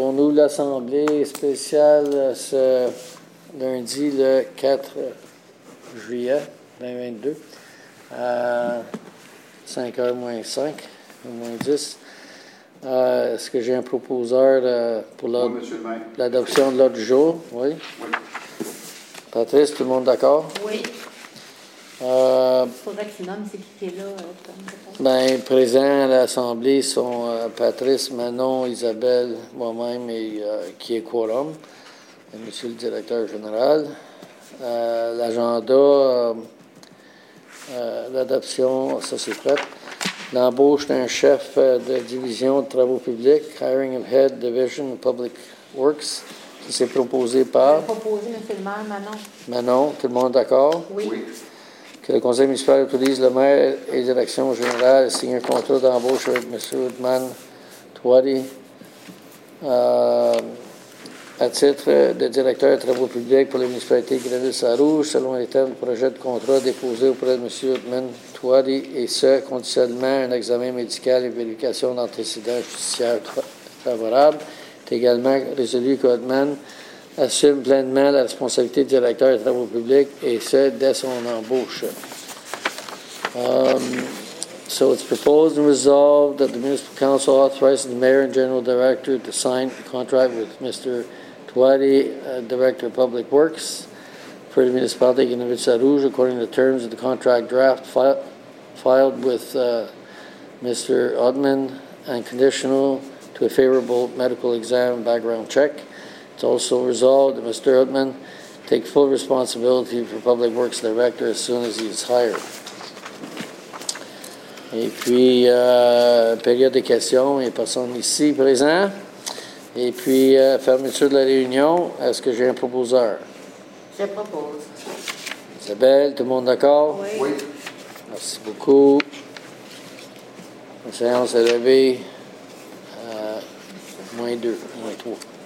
on ouvre l'Assemblée spéciale ce lundi, le 4 juillet 2022, à 5h moins 5, moins 10. Est-ce que j'ai un proposeur pour l'adoption de l'ordre du jour? Oui. Patrice, tout le monde d'accord? Oui. Il faudrait que tu nommes c'est qui est là. Bien, présents à l'Assemblée sont Patrice, Manon, Isabelle, moi-même et qui est quorum, et Monsieur le directeur général. L'agenda, l'adoption, ça c'est prêt. L'embauche d'un chef de division de travaux publics, hiring of head division of public works. Ça c'est proposé par. Proposé, M. le maire, Manon. Manon, tout le monde d'accord? Oui. Que le conseil municipal autorise le maire et la direction générale à signer un contrat d'embauche avec M. Othman Touadi à titre de directeur de travaux publics pour la municipalité de Grenville-Saint-Rouge, selon les termes du projet de contrat déposé auprès de M. Othman Touadi, et ce, conditionnellement un examen médical et vérification d'antécédents judiciaires favorables. C'est également résolu qu'Othman assume pleinement la responsabilité de directeur des travaux publics, et ce, dès son embauche. So it's proposed and resolved that the Municipal Council authorizes the Mayor and General Director to sign a contract with Mr. Touadi, Director of Public Works, for the municipality of Grenville-Saint-Rouge, according to the terms of the contract draft filed with Mr. Othman and conditional to a favorable medical exam and background check. It's also resolved that Mr. Othman take full responsibility for Public Works Director as soon as he is hired. Et puis, période de questions, il n'y a personne ici présent. Et puis, fermeture de la réunion, est-ce que j'ai un proposeur? Je propose. Isabelle, tout le monde d'accord? Oui. Merci beaucoup. La séance est levée. -2, -3.